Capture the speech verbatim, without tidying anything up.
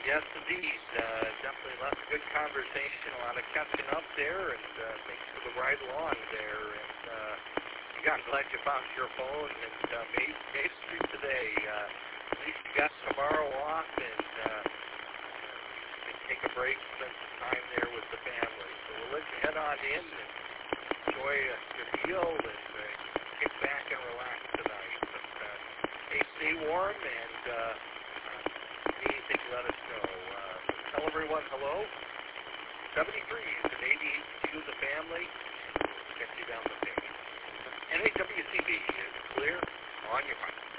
Yes, indeed. Uh, definitely lots of good conversation, a lot of catching up there, and uh, thanks for the ride along there. And uh, yeah, I'm glad you found your phone and uh, made, made it through today. Uh, at least you got tomorrow off, and uh, you can take a break, spend some time there with the family. So we'll let you head on in and enjoy a good meal and uh, kick back and relax tonight. But uh, hey, stay warm and. Uh, Anything, let us know. Uh, tell everyone hello. seventy-three is an eighty-eight Q the family. Get you down the page. N A W C B is clear on your mind.